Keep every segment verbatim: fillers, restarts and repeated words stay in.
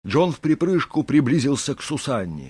Джон вприпрыжку приблизился к Сусанне.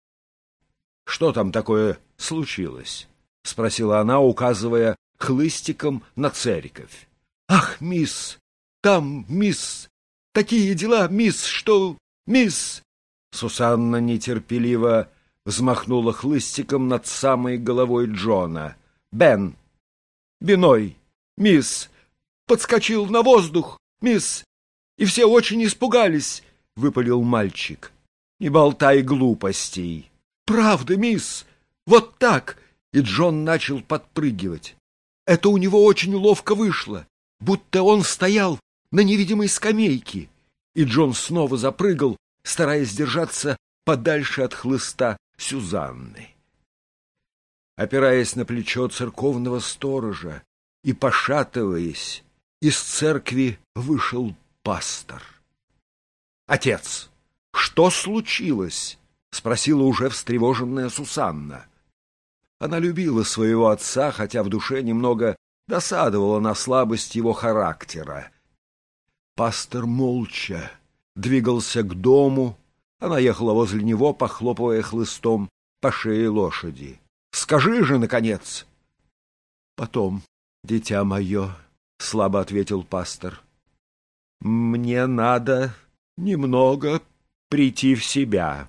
— Что там такое случилось? — спросила она, указывая хлыстиком на церковь. — Ах, мисс, там, мисс, такие дела, мисс, что, мисс... Сусанна нетерпеливо взмахнула хлыстиком над самой головой Джона. — Бен! Биной! Мисс! Подскочил на воздух, мисс! И все очень испугались! — выпалил мальчик. — Не болтай глупостей! — Правда, мисс! Вот так! И Джон начал подпрыгивать. Это у него очень ловко вышло, будто он стоял на невидимой скамейке. И Джон снова запрыгал, стараясь держаться подальше от хлыста Сюзанны. Опираясь на плечо церковного сторожа и пошатываясь, из церкви вышел пастор. — Отец, что случилось? — спросила уже встревоженная Сусанна. Она любила своего отца, хотя в душе немного досадовала на слабость его характера. Пастор молча двигался к дому. Она ехала возле него, похлопывая хлыстом по шее лошади. — Скажи же, наконец! — Потом, дитя мое, — слабо ответил пастор, — мне надо немного прийти в себя.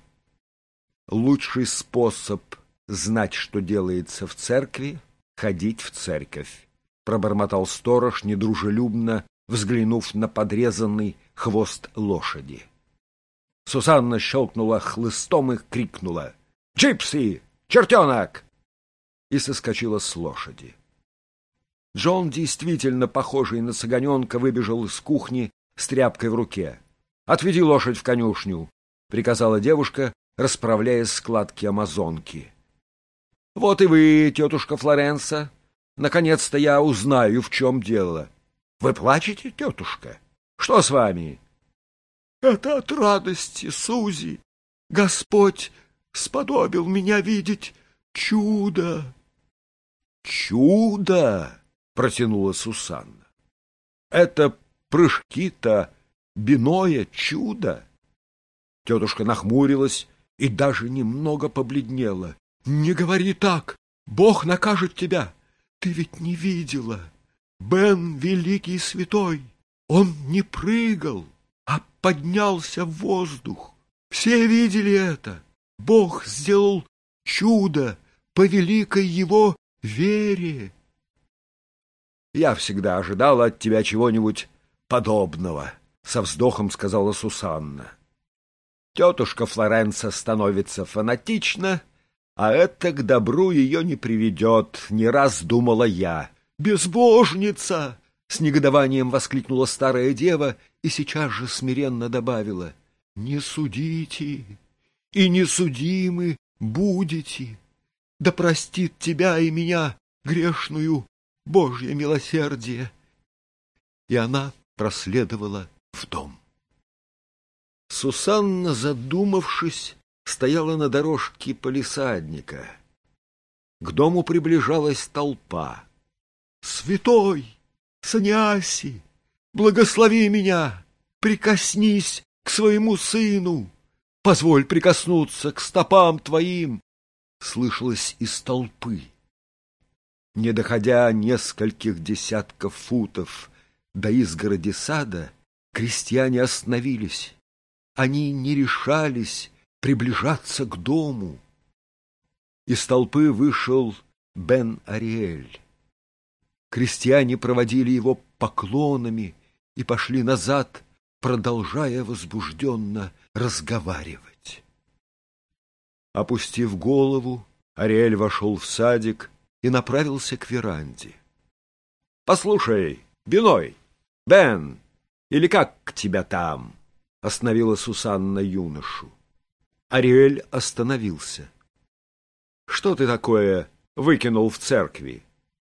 Лучший способ знать, что делается в церкви, — ходить в церковь, — пробормотал сторож, недружелюбно взглянув на подрезанный хвост лошади. Сусанна щелкнула хлыстом и крикнула: «Джипси! Чертенок!» и соскочила с лошади. Джон, действительно похожий на цыганенка, выбежал из кухни с тряпкой в руке. «Отведи лошадь в конюшню», — приказала девушка, расправляя складки амазонки. «Вот и вы, тетушка Флоренса. Наконец-то я узнаю, в чем дело. Вы плачете, тетушка? Что с вами?» «Это от радости, Сузи. Господь сподобил меня видеть чудо». «Чудо?» — протянула Сусанна. «Это прыжки-то биное чудо?» Тетушка нахмурилась и даже немного побледнела. «Не говори так! Бог накажет тебя! Ты ведь не видела! Бен великий святой! Он не прыгал, а поднялся в воздух! Все видели это! Бог сделал чудо по великой его вере!» «Я всегда ожидала от тебя чего-нибудь подобного», — со вздохом сказала Сусанна. «Тетушка Флоренса становится фанатична, а это к добру ее не приведет, не раз думала я». «Безбожница!» — с негодованием воскликнула старая дева и сейчас же смиренно добавила: «Не судите, и не судимы будете. Да простит тебя и меня, грешную, Божье милосердие». И она проследовала в дом. Сусанна, задумавшись, стояла на дорожке палисадника. К дому приближалась толпа. «Святой! Саньяси! Благослови меня! Прикоснись к своему сыну! Позволь прикоснуться к стопам твоим!» слышалось из толпы. Не доходя нескольких десятков футов до изгороди сада, крестьяне остановились. Они не решались приближаться к дому. Из толпы вышел Бен-Ариэль. Крестьяне проводили его поклонами и пошли назад, продолжая возбужденно разговаривать. Опустив голову, Ариэль вошел в садик и направился к веранде. — Послушай, Биной, Бен, или как тебя там? — остановила Сусанна юношу. Ариэль остановился. — Что ты такое выкинул в церкви?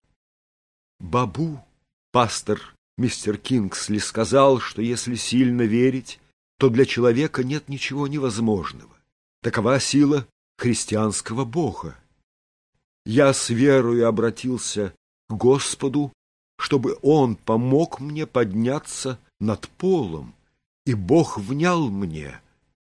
Бабу, пастор мистер Кингсли, сказал, что если сильно верить, то для человека нет ничего невозможного. Такова сила христианского Бога. Я с верою обратился к Господу, чтобы Он помог мне подняться над полом, и Бог внял мне.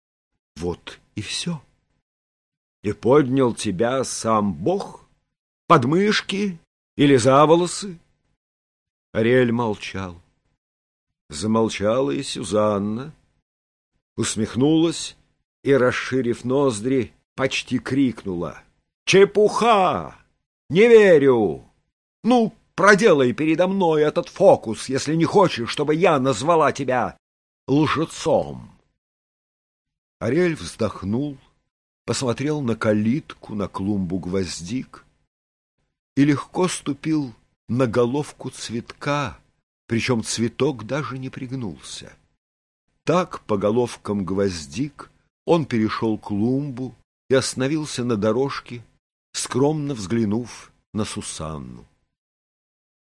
Вот и все. И поднял тебя сам Бог под мышки или за волосы? Ариэль молчал. Замолчала и Сюзанна, усмехнулась и, расширив ноздри, почти крикнула: «Чепуха! Не верю! Ну, проделай передо мной этот фокус, если не хочешь, чтобы я назвала тебя лжецом!» Ариэль вздохнул, посмотрел на калитку, на клумбу гвоздик и легко ступил на головку цветка, причем цветок даже не пригнулся. Так по головкам гвоздик он перешел клумбу и остановился на дорожке, скромно взглянув на Сусанну.